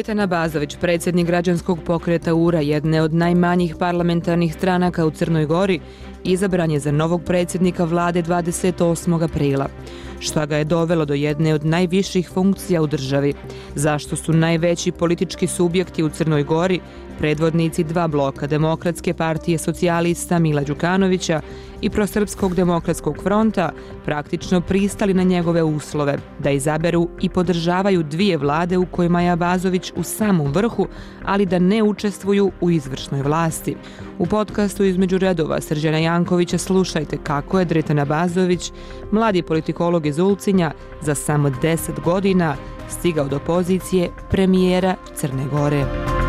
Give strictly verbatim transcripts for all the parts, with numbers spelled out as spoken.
Dritan Abazović, predsjednik građanskog pokreta U R A, jedne od najmanjih parlamentarnih stranaka u Crnoj Gori, izabran je za novog predsjednika vlade dvadeset osmog aprila. Šta ga je dovelo do jedne od najviših funkcija u državi? Zašto su najveći politički subjekti u Crnoj Gori, predvodnici dva bloka Demokratske partije socijalista Mila Đukanovića i Prosrpskog demokratskog fronta, praktično pristali na njegove uslove da izaberu i podržavaju dvije vlade u kojima je Abazović u samom vrhu, ali da ne učestvuju u izvršnoj vlasti? U podcastu Između redova Srđana Jankovića slušajte kako je Dritan Abazović, mladi politikolog iz Ulcinja, za samo deset godina stigao do pozicije premijera Crne Gore.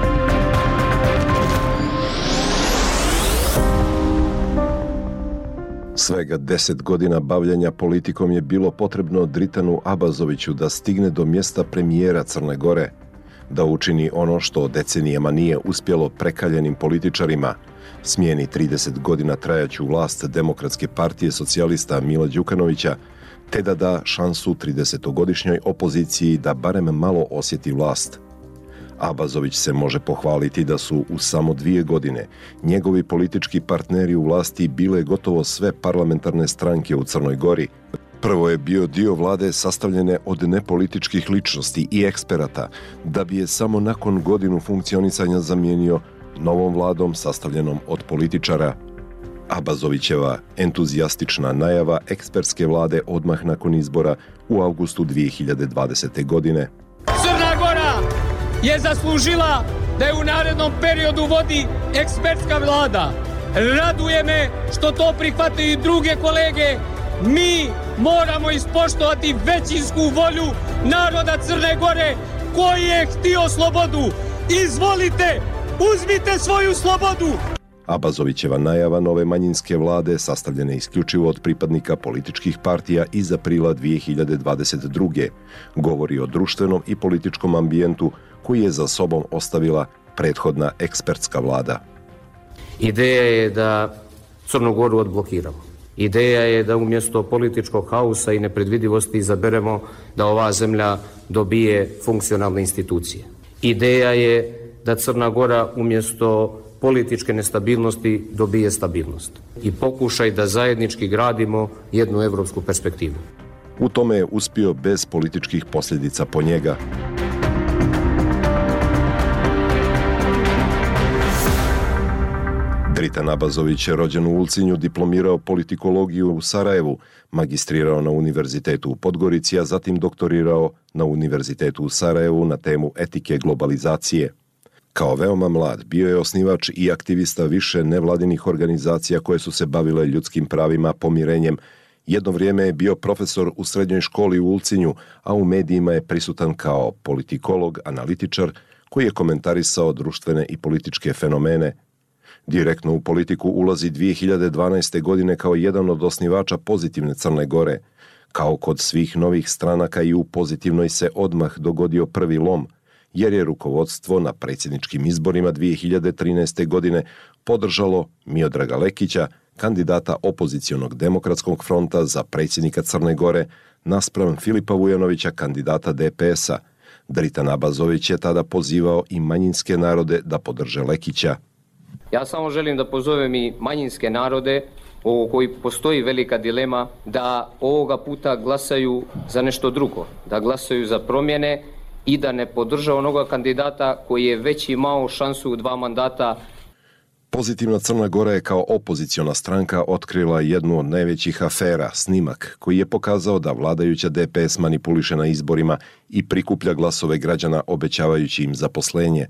Svega deset godina bavljenja politikom je bilo potrebno Dritanu Abazoviću da stigne do mjesta premijera Crne Gore, da učini ono što decenijama nije uspjelo prekaljenim političarima, smijeni trideset godina trajaću vlast Demokratske partije socijalista Mila Đukanovića, te da da šansu tridesetogodišnjoj opoziciji da barem malo osjeti vlast. Abazović se može pohvaliti da su u samo dvije godine njegovi politički partneri u vlasti bile gotovo sve parlamentarne stranke u Crnoj Gori. Prvo je bio dio vlade sastavljene od nepolitičkih ličnosti i eksperata, da bi je samo nakon godinu funkcionisanja zamijenio novom vladom sastavljenom od političara. Abazovićeva entuzijastična najava ekspertske vlade odmah nakon izbora u avgustu dvije hiljade dvadesete. godine. Crna Gora je zaslužila da je u narednom periodu vodi ekspertska vlada. Raduje me što to prihvataju i druge kolege. Mi moramo ispoštovati većinsku volju naroda Crne Gore koji je htio slobodu. Izvolite, uzmite svoju slobodu! Abazovićeva najava nove manjinske vlade, sastavljene isključivo od pripadnika političkih partija iz aprila dvije hiljade dvadeset druge. govori o društvenom i političkom ambijentu koji je za sobom ostavila prethodna ekspertska vlada. Ideja je da Crnu Goru odblokiramo. Ideja je da umjesto političkog haosa i nepredvidivosti izaberemo da ova zemlja dobije funkcionalne institucije. Ideja je da Crna Gora umjesto političke nestabilnosti dobije stabilnost i pokušaj da zajednički gradimo jednu evropsku perspektivu. U tome je uspio bez političkih posljedica po njega. Dritan Abazović je rođen u Ulcinju, diplomirao politikologiju u Sarajevu, magistrirao na Univerzitetu u Podgorici, a zatim doktorirao na Univerzitetu u Sarajevu na temu etike globalizacije. Kao veoma mlad bio je osnivač i aktivista više nevladinih organizacija koje su se bavile ljudskim pravima, pomirenjem. Jedno vrijeme je bio profesor u srednjoj školi u Ulcinju, a u medijima je prisutan kao politikolog, analitičar koji je komentarisao društvene i političke fenomene. Direktno u politiku ulazi dvije hiljade dvanaeste. godine kao jedan od osnivača Pozitivne Crne Gore. Kao kod svih novih stranaka i u Pozitivnoj se odmah dogodio prvi lom, jer je rukovodstvo na predsjedničkim izborima dvije hiljade trinaeste. godine podržalo Miodraga Lekića, kandidata opozicionog Demokratskog fronta za predsjednika Crne Gore, naspram Filipa Vujanovića, kandidata D P S-a. Dritan Abazović je tada pozivao i manjinske narode da podrže Lekića. Ja samo želim da pozovem i manjinske narode o koji postoji velika dilema da ovoga puta glasaju za nešto drugo, da glasaju za promjene i da ne podrža onoga kandidata koji je već imao šansu u dva mandata. Pozitivna Crna Gora je kao opoziciona stranka otkrila jednu od najvećih afera, snimak koji je pokazao da vladajuća D P S manipuliše na izborima i prikuplja glasove građana obećavajući im zaposlenje.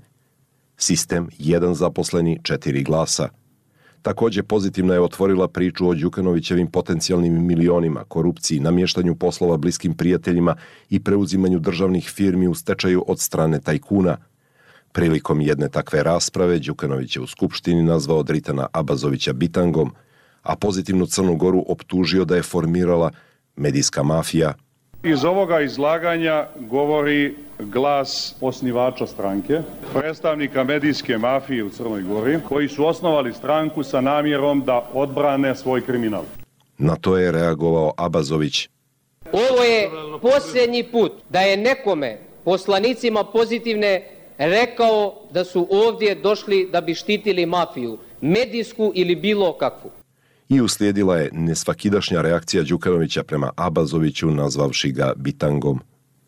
Sistem jedan zaposleni, četiri glasa. Također Pozitivna je otvorila priču o Đukanovićevim potencijalnim milionima, korupciji, namještanju poslova bliskim prijateljima i preuzimanju državnih firmi u stečaju od strane tajkuna. Prilikom jedne takve rasprave Đukanović je u skupštini nazvao Dritana Abazovića bitangom, a Pozitivnu Crnu Goru optužio da je formirala medijska mafija. Iz ovoga izlaganja govori glas osnivača stranke, predstavnika medijske mafije u Crnoj Gori, koji su osnovali stranku sa namjerom da odbrane svoj kriminal. Na to je reagovao Abazović. Ovo je posljednji put da je nekome, poslanicima Pozitivne, rekao da su ovdje došli da bi štitili mafiju, medijsku ili bilo kakvu. I uslijedila je nesvakidašnja reakcija Đukanovića prema Abazoviću, nazvavši ga bitangom.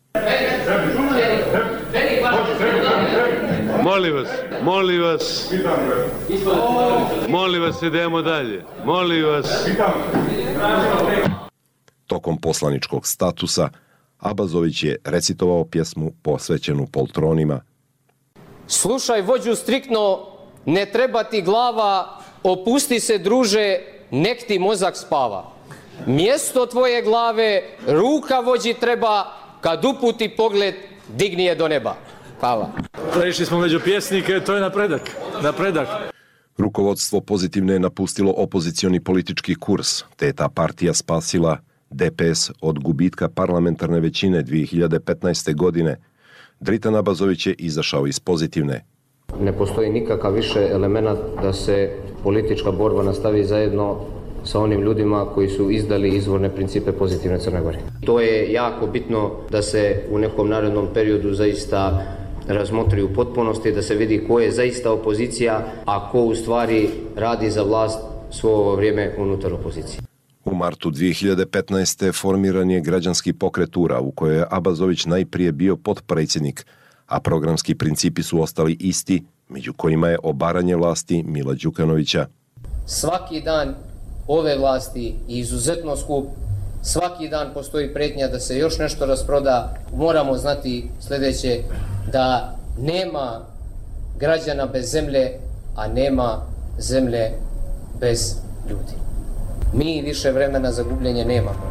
Molim vas, molim vas, molim vas, idemo dalje, molim vas. Tokom poslaničkog statusa, Abazović je recitovao pjesmu posvećenu poltronima. Slušaj vođu striktno, ne treba ti glava, opusti se druže, nek ti mozak spava. Mjesto tvoje glave, ruka vođi treba, kad uputi pogled, digni je do neba. Hvala. Prešli smo među pjesnike, to je napredak. Napredak. Rukovodstvo Pozitivne je napustilo opozicioni politički kurs, te je ta partija spasila D P S od gubitka parlamentarne većine dvije hiljade petnaeste. godine. Dritan Abazović je izašao iz Pozitivne. Ne postoji nikakav više element da se politička borba nastavi zajedno sa onim ljudima koji su izdali izvorne principe Pozitivne Crne Gore. To je jako bitno da se u nekom narednom periodu zaista razmotri u potpunosti, da se vidi ko je zaista opozicija, a ko u stvari radi za vlast svo ovo vrijeme unutar opozicije. U martu dvije hiljade petnaeste. formiran je građanski pokret U R A u kojoj je Abazović najprije bio potpredsjednik, a programski principi su ostali isti, među kojima je obaranje vlasti Mila Đukanovića. Svaki dan ove vlasti je izuzetno skup, svaki dan postoji pretnja da se još nešto rasproda. Moramo znati sljedeće, da nema građana bez zemlje, a nema zemlje bez ljudi. Mi više vremena za gubljenje nemamo.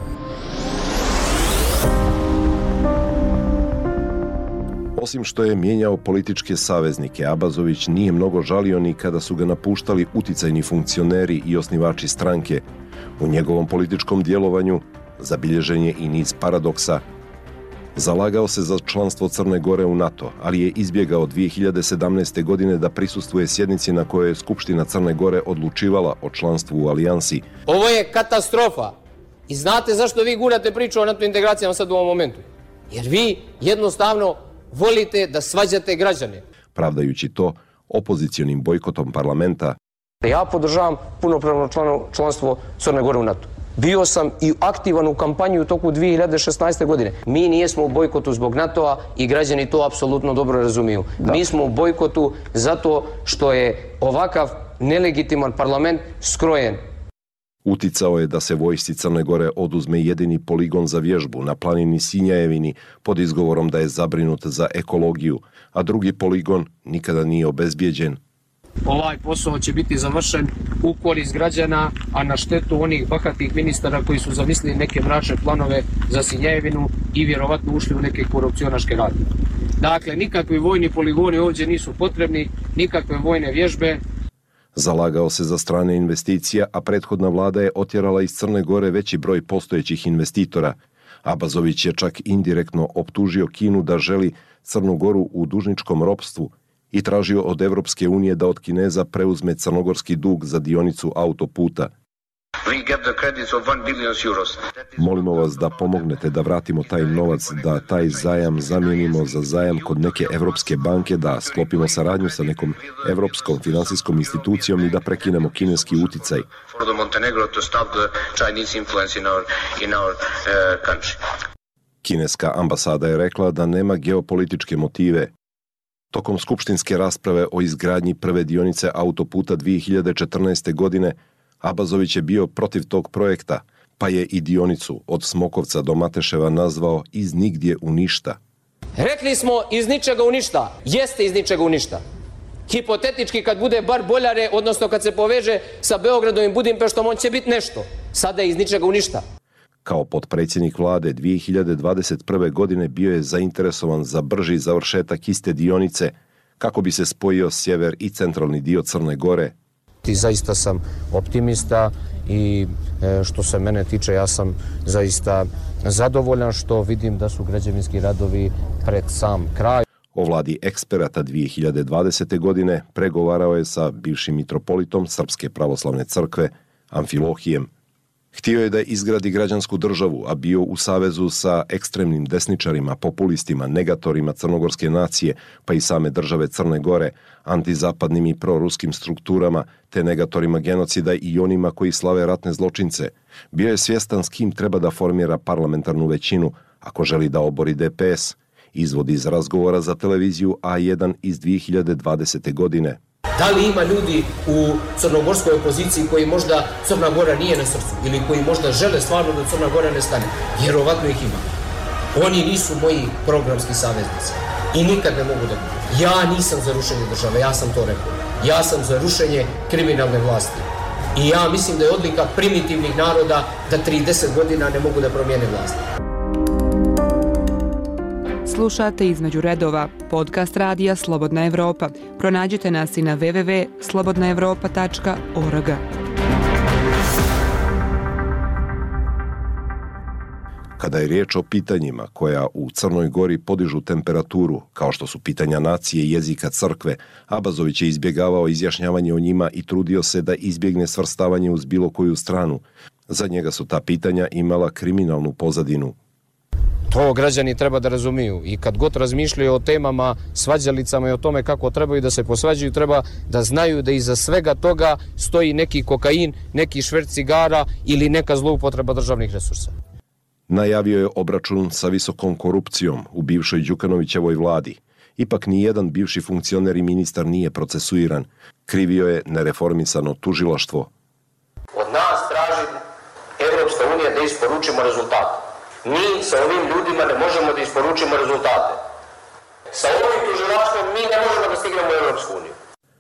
Osim što je mijenjao političke saveznike, Abazović nije mnogo žalio ni kada su ga napuštali uticajni funkcioneri i osnivači stranke. U njegovom političkom djelovanju zabilježen je i niz paradoksa. Zalagao se za članstvo Crne Gore u NATO, ali je izbjegao dvije hiljade sedamnaeste. godine da prisustvuje sjednici na kojoj je Skupština Crne Gore odlučivala o članstvu u alijansi. Ovo je katastrofa. I znate zašto vi gurate priču o NATO integracijama sad u ovom momentu? Jer vi jednostavno volite da svađate građane. Pravdajući to opozicionim bojkotom parlamenta. Ja podržavam punopravno članstvo Crne Gore u NATO. Bio sam i aktivan u kampanji u toku dvije hiljade šesnaeste. godine. Mi nijesmo u bojkotu zbog NATO-a i građani to apsolutno dobro razumiju. Da. Mi smo u bojkotu zato što je ovakav nelegitiman parlament skrojen. Uticao je da se vojsci Crne Gore oduzme jedini poligon za vježbu na planini Sinjajevini pod izgovorom da je zabrinut za ekologiju, a drugi poligon nikada nije obezbijeđen. Ovaj posao će biti završen u korist građana, a na štetu onih bahatih ministara koji su zamislili neke mračne planove za Sinjajevinu i vjerovatno ušli u neke korupcionaške radnje. Dakle, nikakvi vojni poligoni ovdje nisu potrebni, nikakve vojne vježbe. Zalagao se za strane investicija, a prethodna vlada je otjerala iz Crne Gore veći broj postojećih investitora. Abazović je čak indirektno optužio Kinu da želi Crnu Goru u dužničkom ropstvu i tražio od Evropske unije da od Kineza preuzme crnogorski dug za dionicu autoputa. Molimo vas da pomognete da vratimo taj novac, da taj zajam zamijenimo za zajam kod neke evropske banke, da sklopimo saradnju sa nekom evropskom finansijskom institucijom i da prekinemo kineski uticaj. Kineska ambasada je rekla da nema geopolitičke motive. Tokom skupštinske rasprave o izgradnji prve dionice autoputa dvije hiljade četrnaeste. godine Abazović je bio protiv tog projekta, pa je i dionicu od Smokovca do Mateševa nazvao iz nigdje u ništa. Rekli smo iz ničega u ništa. Jeste iz ničega u ništa. Hipotetički kad bude bar Boljare, odnosno kad se poveže sa Beogradom i Budimpeštom, on će biti nešto. Sada je iz ničega u ništa. Kao potpredsjednik vlade dvije hiljade dvadeset prve. godine bio je zainteresovan za brži završetak iste dionice kako bi se spojio sjever i centralni dio Crne Gore. I zaista sam optimista i što se mene tiče ja sam zaista zadovoljan što vidim da su građevinski radovi pred sam kraj. O vladi eksperata dvije hiljade dvadesete. godine pregovarao je sa bivšim mitropolitom Srpske pravoslavne crkve Amfilohijem. Htio je da izgradi građansku državu, a bio u savezu sa ekstremnim desničarima, populistima, negatorima crnogorske nacije, pa i same države Crne Gore, antizapadnim i proruskim strukturama, te negatorima genocida i onima koji slave ratne zločince. Bio je svjestan s kim treba da formira parlamentarnu većinu, ako želi da obori D P S, izvodi iz razgovora za televiziju A jedan iz dvije hiljade dvadesete. godine. Da li ima ljudi u crnogorskoj opoziciji koji možda Crna Gora nije na srcu ili koji možda žele stvarno da Crna Gora ne stane? Vjerovatno ih ima. Oni nisu moji programski saveznici i nikad ne mogu da budu. Ja nisam za rušenje države, ja sam to rekao. Ja sam za rušenje kriminalne vlasti. I ja mislim da je odlika primitivnih naroda da trideset godina ne mogu da promijene vlast. Slušate Između redova, podcast radija Slobodna Evropa. Pronađite nas i na w w w tačka slobodna evropa tačka org. Kada je riječ o pitanjima koja u Crnoj Gori podižu temperaturu, kao što su pitanja nacije i jezika crkve, Abazović je izbjegavao izjašnjavanje o njima i trudio se da izbjegne svrstavanje uz bilo koju stranu. Za njega su ta pitanja imala kriminalnu pozadinu. To građani treba da razumiju i kad god razmišljaju o temama, svađalicama i o tome kako trebaju da se posvađaju, treba da znaju da iza svega toga stoji neki kokain, neki šverc cigara ili neka zloupotreba državnih resursa. Najavio je obračun sa visokom korupcijom u bivšoj Đukanovićevoj vladi. Ipak nijedan bivši funkcioner i ministar nije procesuiran. Krivio je nereformisano tužilaštvo. Od nas traži Evropska unija da isporučimo rezultate. Mi sa ovim ljudima ne možemo da isporučimo rezultate. Sa ovim tužilaštvom mi ne možemo da stignemo u Evropsku uniju.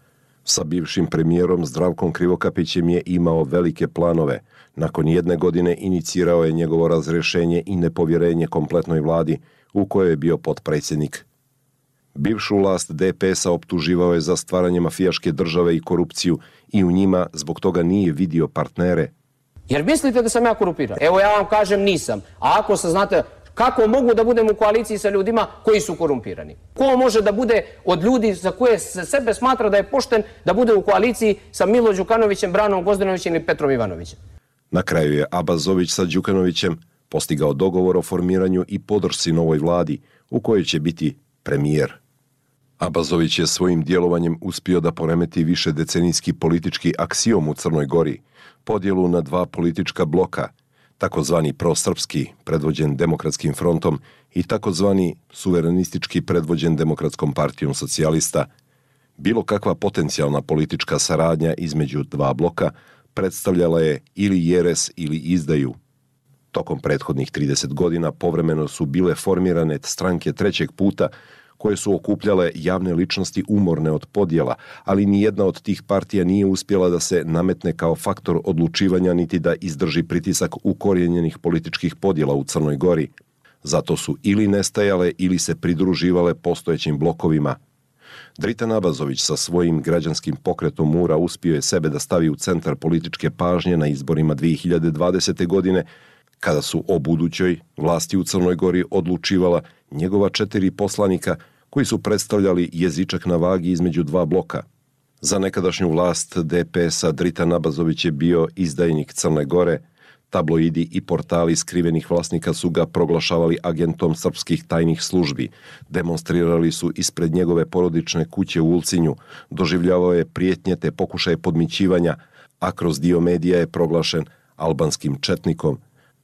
Sa bivšim premijerom Zdravkom Krivokapićem je imao velike planove. Nakon jedne godine inicirao je njegovo razrješenje i nepovjerenje kompletnoj vladi u kojoj je bio potpredsjednik. Bivšu vlast D P S-a optuživao je za stvaranje mafijaške države i korupciju i u njima zbog toga nije vidio partnere. Jer mislite da sam ja korumpiran? Evo ja vam kažem nisam. A ako se znate kako mogu da budem u koaliciji sa ljudima koji su korumpirani? Ko može da bude od ljudi za koje se sebe smatra da je pošten da bude u koaliciji sa Milo Đukanovićem, Branom Gozdanovićem ili Petrom Ivanovićem? Na kraju je Abazović sa Đukanovićem postigao dogovor o formiranju i podršci novoj vladi u kojoj će biti premijer. Abazović je svojim djelovanjem uspio da poremeti višedecenijski politički aksiom u Crnoj Gori, podjelu na dva politička bloka, takozvani prosrpski, predvođen Demokratskim frontom, i takozvani suverenistički, predvođen Demokratskom partijom socijalista. Bilo kakva potencijalna politička saradnja između dva bloka predstavljala je ili jeres ili izdaju. Tokom prethodnih trideset godina povremeno su bile formirane stranke trećeg puta koje su okupljale javne ličnosti umorne od podjela, ali nijedna od tih partija nije uspjela da se nametne kao faktor odlučivanja niti da izdrži pritisak ukorijenjenih političkih podjela u Crnoj Gori. Zato su ili nestajale ili se pridruživale postojećim blokovima. Dritan Abazović sa svojim građanskim pokretom Mura uspio je sebe da stavi u centar političke pažnje na izborima dvije hiljade dvadesete. godine, kada su o budućoj vlasti u Crnoj Gori odlučivala njegova četiri poslanika koji su predstavljali jezičak na vagi između dva bloka. Za nekadašnju vlast D P S-a Dritan Abazović je bio izdajnik Crne Gore. Tabloidi i portali skrivenih vlasnika su ga proglašavali agentom srpskih tajnih službi. Demonstrirali su ispred njegove porodične kuće u Ulcinju. Doživljavao je prijetnje te pokušaje podmićivanja, a kroz dio medija je proglašen albanskim četnikom.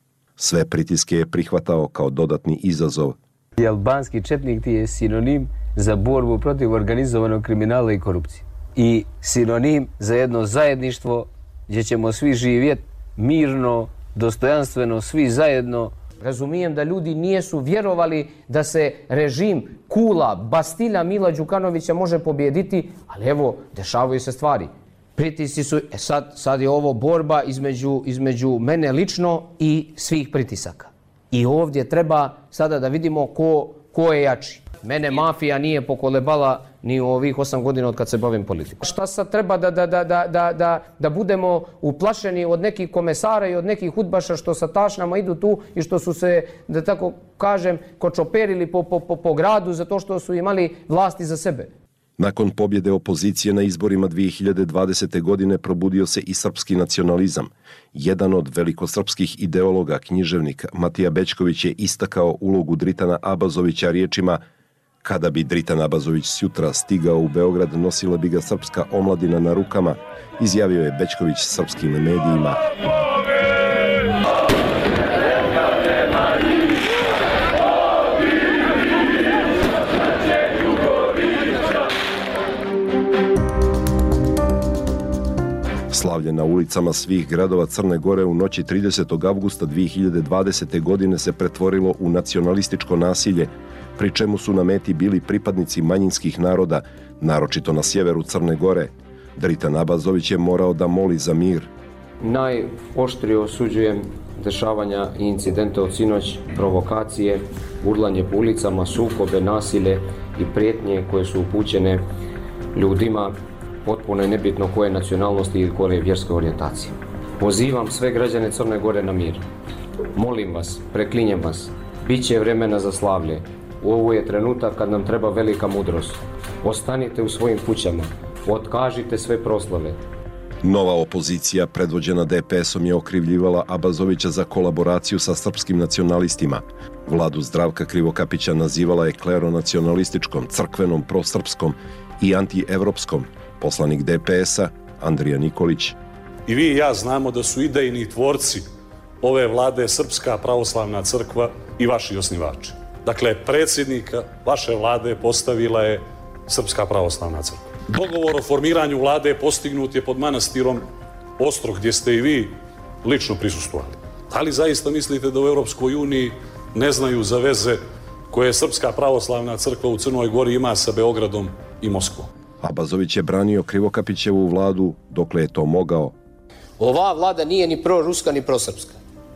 Sve pritiske je prihvatao kao dodatni izazov. I albanski četnik ti je sinonim za borbu protiv organizovanog kriminala i korupcije. I sinonim za jedno zajedništvo gdje ćemo svi živjeti mirno, dostojanstveno, svi zajedno. Razumijem da ljudi nijesu vjerovali da se režim Kula, Bastilja Mila Đukanovića može pobijediti, ali evo, dešavaju se stvari. Pritisci su, e sad, sad je ovo borba između, između mene lično i svih pritisaka. I ovdje treba sada da vidimo ko, ko je jači. Mene mafija nije pokolebala ni u ovih osam godina od kad se bavim politikom. Šta sad treba da, da, da, da, da, da budemo uplašeni od nekih komesara i od nekih udbaša što sa tašnama idu tu i što su se, da tako kažem, kočoperili po, po, po, po gradu zato što su imali vlasti za sebe. Nakon pobjede opozicije na izborima dvije hiljade dvadesete. godine probudio se i srpski nacionalizam. Jedan od velikosrpskih ideologa, književnik Matija Bećković je istakao ulogu Dritana Abazovića riječima: "Kada bi Dritan Abazović sutra stigao u Beograd, nosila bi ga srpska omladina na rukama", izjavio je Bećković srpskim medijima. Slavlje na ulicama svih gradova Crne Gore u noći tridesetog avgusta dvije hiljade dvadesete. godine se pretvorilo u nacionalističko nasilje, pri čemu su na meti bili pripadnici manjinskih naroda, naročito na sjeveru Crne Gore. Dritan Abazović je morao da moli za mir. Najoštrije osuđujem dešavanja i incidente od sinoć, provokacije, urlanje po ulicama, sukobe, nasilje i prijetnje koje su upućene ljudima potpuno je nebitno koje nacionalnosti ili koje vjerske orijentacije. Pozivam sve građane Crne Gore na mir. Molim vas, preklinjem vas, bit će vremena za slavlje. Ovo je trenutak kad nam treba velika mudrost. Ostanite u svojim kućama, otkažite sve proslave. Nova opozicija, predvođena de pe esom, je okrivljivala Abazovića za kolaboraciju sa srpskim nacionalistima. Vladu Zdravka Krivokapića nazivala je kleronacionalističkom, crkvenom, prosrpskom i antievropskom. Poslanik de pe esa, Andrija Nikolić. I vi i ja znamo da su idejni tvorci ove vlade Srpska pravoslavna crkva i vaši osnivači. Dakle, predsjednika vaše vlade postavila je Srpska pravoslavna crkva. Dogovor o formiranju vlade postignut je pod manastirom Ostrog, gdje ste i vi lično prisustvovali. Da li zaista mislite da u Europskoj uniji ne znaju za veze koje Srpska pravoslavna crkva u Crnoj Gori ima sa Beogradom i Moskvom? Abazović je branio Krivokapićevu vladu dokle je to mogao. Ova vlada nije ni proruska ni prosrpska.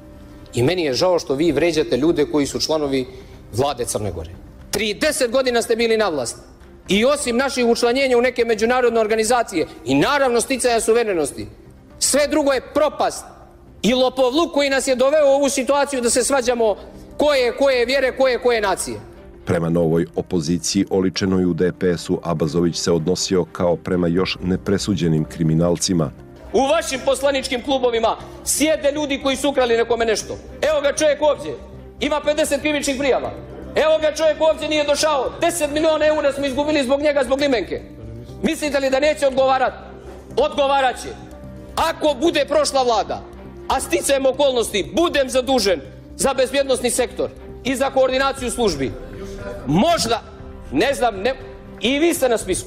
I meni je žao što vi vređate ljude koji su članovi vlade Crne Gore. trideset godina ste bili na vlasti. I osim naših učlanjenja u neke međunarodne organizacije i naravno sticaja suverenosti, sve drugo je propast i lopovluk koji nas je doveo u ovu situaciju da se svađamo koje koje vjere, koje koje nacije. Prema novoj opoziciji oličenoj u de pe esu, Abazović se odnosio kao prema još nepresuđenim kriminalcima. U vašim poslaničkim klubovima sjede ljudi koji su ukrali nekome nešto. Evo ga čovjek ovdje, ima pedeset krivičnih prijava. Evo ga čovjek ovdje nije došao, deset miliona eura smo izgubili zbog njega, zbog limenke. Mislite li da neće odgovarati? Odgovarat će. Ako bude prošla vlada, a sticajem okolnosti budem zadužen za bezbjednosni sektor i za koordinaciju službi, možda, ne znam, ne, i vi ste na spisku.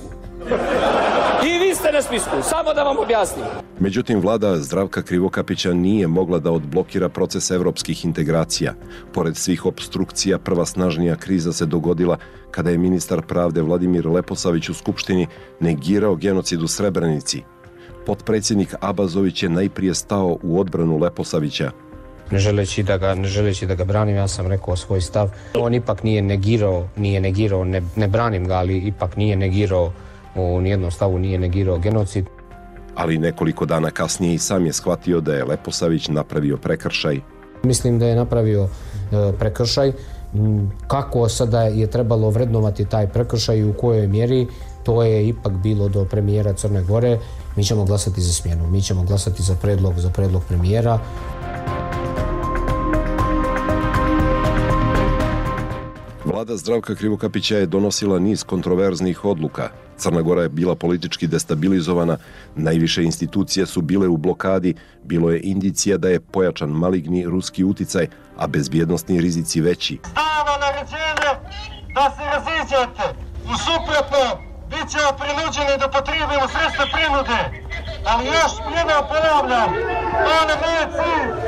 I vi ste na spisku, samo da vam objasnim. Međutim, vlada Zdravka Krivokapića nije mogla da odblokira proces evropskih integracija. Pored svih opstrukcija, prva snažnija kriza se dogodila kada je ministar pravde Vladimir Leposavić u Skupštini negirao genocid u Srebrenici. Potpredsjednik Abazović je najprije stao u odbranu Leposavića. Ne želeći da ga, ne želeći da ga branim, ja sam rekao svoj stav. On ipak nije negirao, nije negirao, ne, ne branim ga, ali ipak nije negirao, u nijednom stavu nije negirao genocid. Ali nekoliko dana kasnije i sam je shvatio da je Leposavić napravio prekršaj. Mislim da je napravio e, prekršaj. Kako sada je trebalo vrednovati taj prekršaj i u kojoj mjeri, to je ipak bilo do premijera Crne Gore. Mi ćemo glasati za smjenu, mi ćemo glasati za predlog, za predlog premijera. Vlada Zdravka Krivokapića je donosila niz kontroverznih odluka. Crna Gora je bila politički destabilizovana, najviše institucije su bile u blokadi, bilo je indicija da je pojačan maligni ruski uticaj, a bezbjednosni rizici veći. Dava naređenje da se raziđete. U suprotno, bit ćemo prinuđeni da potrebimo sredstva prinude. Ali još jednom ponavljam, to nam nije cilj.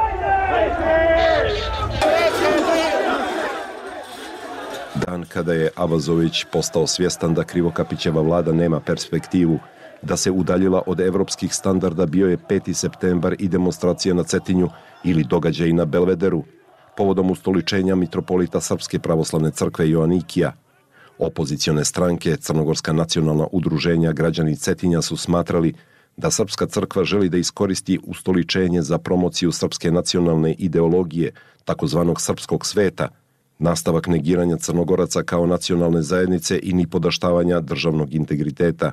Dan kada je Abazović postao svjestan da Krivokapićeva vlada nema perspektivu, da se udaljila od evropskih standarda, bio je peti septembar i demonstracija na Cetinju ili događaj na Belvederu, povodom ustoličenja mitropolita Srpske pravoslavne crkve Joanikija. Opozicione stranke, Crnogorska nacionalna udruženja, građani Cetinja su smatrali da Srpska crkva želi da iskoristi ustoličenje za promociju srpske nacionalne ideologije, takozvanog srpskog sveta, nastavak negiranja Crnogoraca kao nacionalne zajednice i nipodaštavanja državnog integriteta.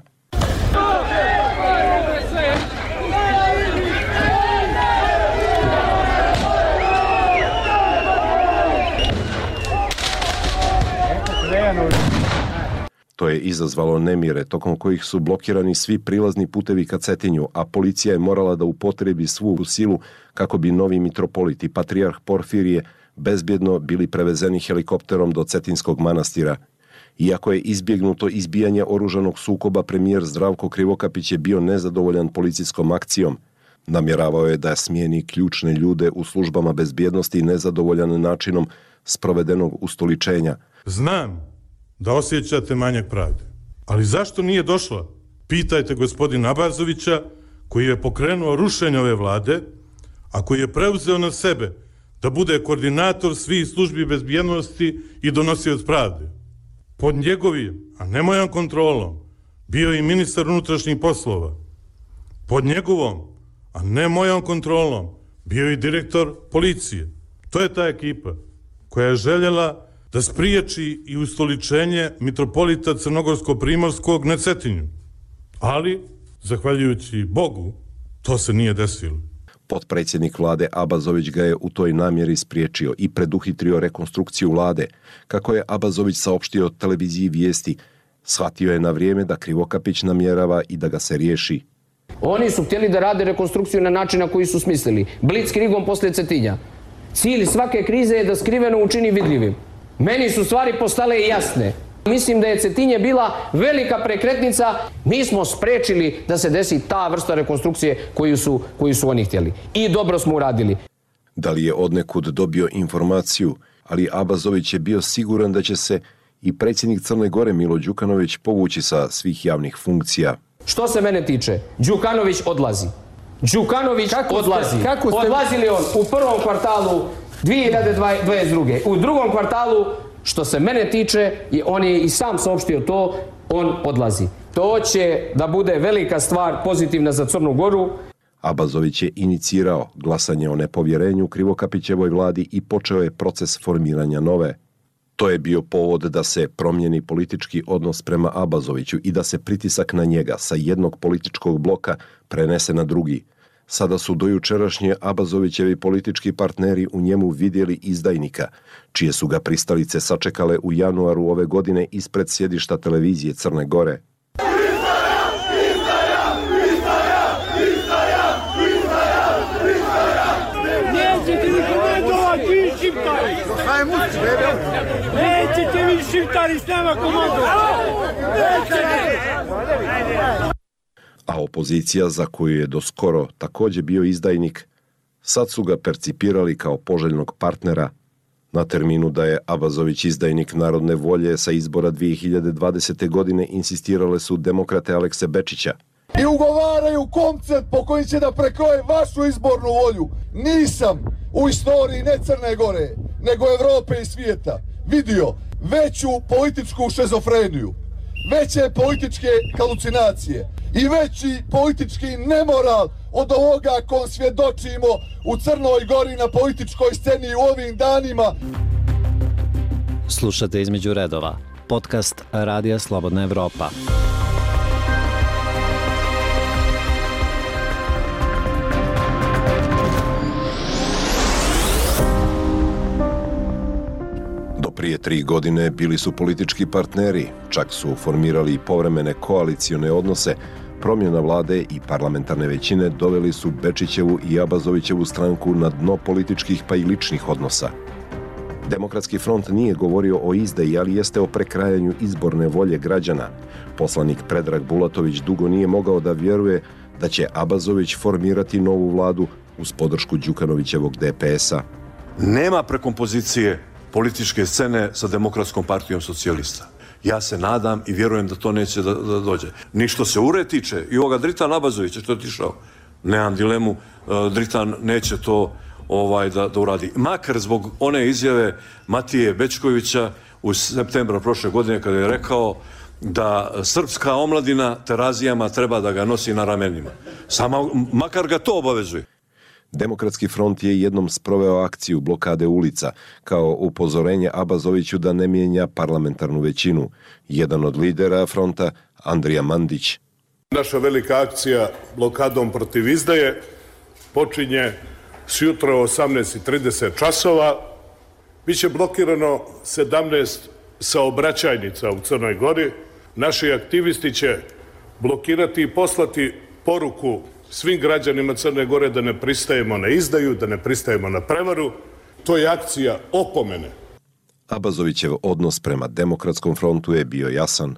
To je izazvalo nemire, tokom kojih su blokirani svi prilazni putevi ka Cetinju, a policija je morala da upotrebi svu silu kako bi novi mitropolit i patrijarh Porfirije bezbjedno bili prevezeni helikopterom do Cetinskog manastira. Iako je izbjegnuto izbijanje oružanog sukoba, premijer Zdravko Krivokapić je bio nezadovoljan policijskom akcijom. Namjeravao je da smijeni ključne ljude u službama bezbjednosti nezadovoljan načinom sprovedenog ustoličenja. Znam da osjećate manjak pravde, ali zašto nije došla? Pitajte gospodina Abazovića, koji je pokrenuo rušenje ove vlade, a koji je preuzeo na sebe da bude koordinator svih službi bezbjednosti i donosioc pravde. Pod njegovim, a ne mojom kontrolom, bio je i ministar unutrašnjih poslova. Pod njegovom, a ne mojom kontrolom, bio je i direktor policije. To je ta ekipa koja je željela da spriječi i ustoličenje mitropolita Crnogorsko-Primorskog na Cetinju. Ali, zahvaljujući Bogu, to se nije desilo. Potpredsjednik vlade Abazović ga je u toj namjeri spriječio i preduhitrio rekonstrukciju vlade. Kako je Abazović saopštio televiziji Vijesti, shvatio je na vrijeme da Krivokapić namjerava i da ga se riješi. Oni su htjeli da rade rekonstrukciju na način na koji su smislili. Blitzkriegom poslije Cetinja. Cilj svake krize je da skriveno učini vidljivim. Meni su stvari postale jasne. Mislim da je Cetinje bila velika prekretnica. Mi smo sprečili da se desi ta vrsta rekonstrukcije koju su, koju su oni htjeli. I dobro smo uradili. Da li je odnekud dobio informaciju, ali Abazović je bio siguran da će se i predsjednik Crne Gore Milo Đukanović povući sa svih javnih funkcija. Što se mene tiče, Đukanović odlazi. Đukanović kako odlazi. Ste, kako ste... Odlazi li on u prvom kvartalu dvije hiljade dvadeset druge. U drugom kvartalu, što se mene tiče, on je i sam saopštio to, on odlazi. To će da bude velika stvar pozitivna za Crnu Goru. Abazović je inicirao glasanje o nepovjerenju Krivokapićevoj vladi i počeo je proces formiranja nove. To je bio povod da se promijeni politički odnos prema Abazoviću i da se pritisak na njega sa jednog političkog bloka prenese na drugi. Sada su dojučerašnje Abazovićevi politički partneri u njemu vidjeli izdajnika, čije su ga pristalice sačekale u januaru ove godine ispred sjedišta televizije Crne Gore. Nećete mi komandovati, vi šiptari! Nećete vi šiptari s nama komandovati! A opozicija, za koju je doskoro također bio izdajnik, sad su ga percipirali kao poželjnog partnera. Na terminu da je Abazović izdajnik narodne volje sa izbora dvije hiljade dvadesete. godine insistirale su demokrate Alekse Bečića. I ugovaraju koncept po kojim će da prekroje vašu izbornu volju. Nisam u istoriji ne Crne Gore, nego Evrope i svijeta vidio veću političku šizofreniju, veće političke halucinacije i veći politički nemoral od ovoga kom svjedočimo u Crnoj Gori na političkoj sceni u ovim danima. Slušate Između redova, podcast Radija Slobodna Evropa. Prije tri godine bili su politički partneri, čak su formirali povremene koalicione odnose. Promjena vlade i parlamentarne većine doveli su Bečićevu i Abazovićevu stranku na dno političkih pa i ličnih odnosa. Demokratski front nije govorio o izdaji, ali jeste o prekrajanju izborne volje građana. Poslanik Predrag Bulatović dugo nije mogao da vjeruje da će Abazović formirati novu vladu uz podršku Đukanovićevog de pe es a. Nema prekompozicije političke scene sa Demokratskom partijom socijalista. Ja se nadam i vjerujem da to neće da, da dođe. Ni što se ure tiče i ovoga Dritana Abazovića što je otišao, nemam dilemu, Dritan neće to ovaj, da, da uradi. Makar zbog one izjave Matije Bećkovića u septembru prošle godine kada je rekao da srpska omladina terazijama treba da ga nosi na ramenima. Samo makar ga to obavezuje. Demokratski front je jednom sproveo akciju blokade ulica kao upozorenje Abazoviću da ne mijenja parlamentarnu većinu. Jedan od lidera fronta, Andrija Mandić. Naša velika akcija blokadom protiv izdaje počinje s jutra osamnaest i trideset časova. Biće blokirano sedamnaest saobraćajnica u Crnoj Gori. Naši aktivisti će blokirati i poslati poruku svim građanima Crne Gore da ne pristajemo na izdaju, da ne pristajemo na prevaru. To je akcija opomene. Abazovićev odnos prema Demokratskom frontu je bio jasan.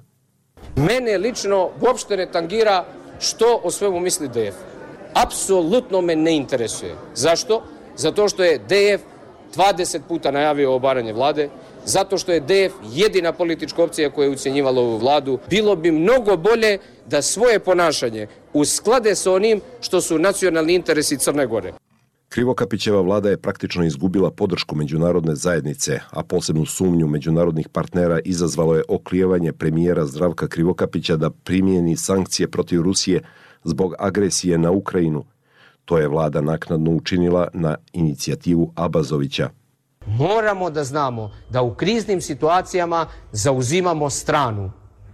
Mene lično uopšte ne tangira što o svemu misli D F. Apsolutno me ne interesuje. Zašto? Zato što je D F dvadeset puta najavio obaranje vlade, zato što je D F jedina politička opcija koja je ucjenjivala ovu vladu. Bilo bi mnogo bolje da svoje ponašanje usklade sa onim što su nacionalni interesi Crne Gore. Krivokapićeva vlada je praktično izgubila podršku međunarodne zajednice, a posebnu sumnju međunarodnih partnera izazvalo je oklijevanje premijera Zdravka Krivokapića da primijeni sankcije protiv Rusije zbog agresije na Ukrajinu. To je vlada naknadno učinila na inicijativu Abazovića. Moramo da znamo da u kriznim situacijama zauzimamo stranu.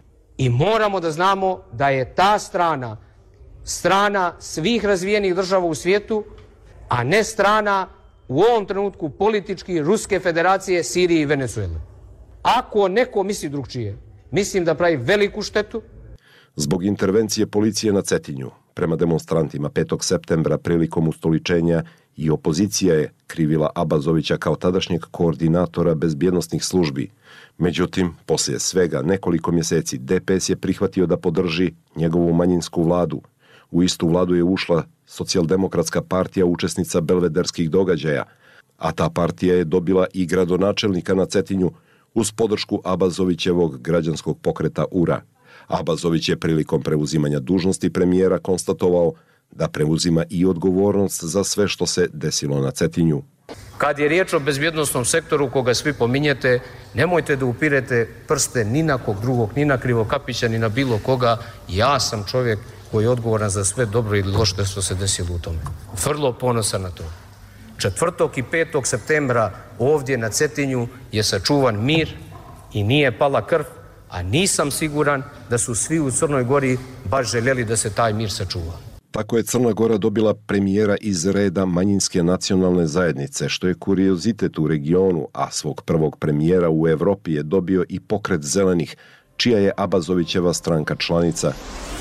I moramo da znamo da je ta strana strana svih razvijenih država u svijetu, a ne strana u ovom trenutku politički Ruske federacije, Sirije i Venezuele. Ako neko misli drugčije, mislim da pravi veliku štetu. Zbog intervencije policije na Cetinju prema demonstrantima petog septembra prilikom ustoličenja i opozicija je krivila Abazovića kao tadašnjeg koordinatora bezbjednosnih službi. Međutim, poslije svega nekoliko mjeseci D P S je prihvatio da podrži njegovu manjinsku vladu. U istu vladu je ušla Socijaldemokratska partija, učesnica belvederskih događaja, a ta partija je dobila i gradonačelnika na Cetinju uz podršku Abazovićevog građanskog pokreta U R A. Abazović je prilikom preuzimanja dužnosti premijera konstatovao da preuzima i odgovornost za sve što se desilo na Cetinju. Kad je riječ o bezbjednosnom sektoru koga svi pominjete, nemojte da upirete prste ni na kog drugog, ni na Krivokapića, ni na bilo koga. Ja sam čovjek koji je odgovoran za sve dobro ili loše što se desilo u tome. Vrlo ponosan na to. četvrtog i petog septembra ovdje na Cetinju je sačuvan mir i nije pala krv, a nisam siguran da su svi u Crnoj Gori baš željeli da se taj mir sačuva. Tako je Crna Gora dobila premijera iz reda manjinske nacionalne zajednice, što je kuriozitet u regionu, a svog prvog premijera u Evropi je dobio i pokret zelenih, čija je Abazovićeva stranka članica.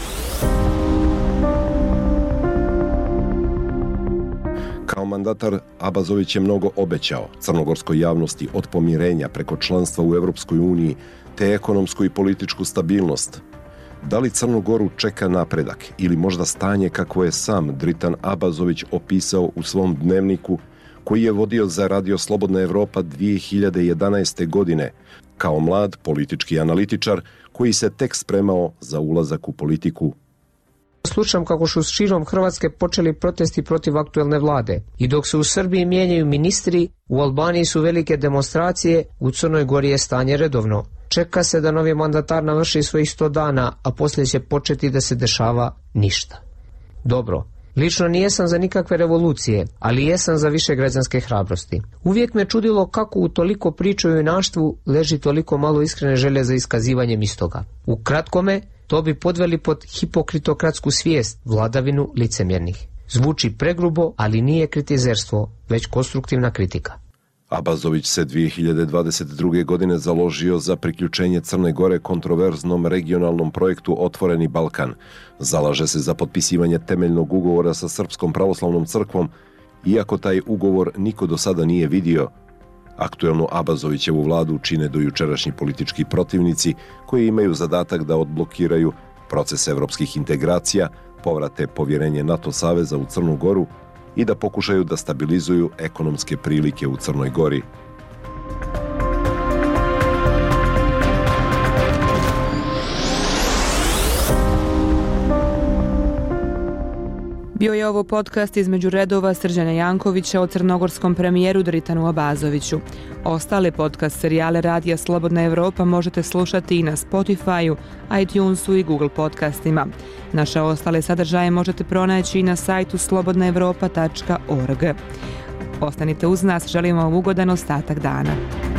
Kao mandatar Abazović je mnogo obećao crnogorskoj javnosti, od pomirenja preko članstva u Evropskoj uniji, te ekonomsku i političku stabilnost. Da li Crnu Goru čeka napredak ili možda stanje kakvo je sam Dritan Abazović opisao u svom dnevniku koji je vodio za Radio Slobodna Evropa dvije hiljade jedanaeste. godine kao mlad politički analitičar koji se tek spremao za ulazak u politiku? Slušam kako su širom Hrvatske počeli protesti protiv aktuelne vlade. I dok se u Srbiji mijenjaju ministri, u Albaniji su velike demonstracije, u Crnoj Gori je stanje redovno. Čeka se da novi mandatar navrši svojih sto dana, a poslije će početi da se dešava ništa. Dobro, lično nijesam za nikakve revolucije, ali jesam za više građanske hrabrosti. Uvijek me čudilo kako u toliko priče o junaštvu leži toliko malo iskrene želje za iskazivanjem istoga. U kratkome, to bi podveli pod hipokritokratsku svijest, vladavinu licemjernih. Zvuči pregrubo, ali nije kritizerstvo, već konstruktivna kritika. Abazović se dvije hiljade dvadeset druge. godine založio za priključenje Crne Gore kontroverznom regionalnom projektu Otvoreni Balkan. Zalaže se za potpisivanje temeljnog ugovora sa Srpskom pravoslavnom crkvom, iako taj ugovor niko do sada nije vidio. Aktuelnu Abazovićevu vladu čine dojučerašnji politički protivnici koji imaju zadatak da odblokiraju proces evropskih integracija, povrate povjerenje NATO saveza u Crnu Goru i da pokušaju da stabilizuju ekonomske prilike u Crnoj Gori. Bio je ovo podcast između redova Srđana Jankovića o crnogorskom premijeru Dritanu Abazoviću. Ostale podcast serijale Radija Slobodna Evropa možete slušati i na Spotify-u, iTunesu i Google podcastima. Naše ostale sadržaje možete pronaći i na sajtu slobodna evropa tačka org. Ostanite uz nas, želimo vam ugodan ostatak dana.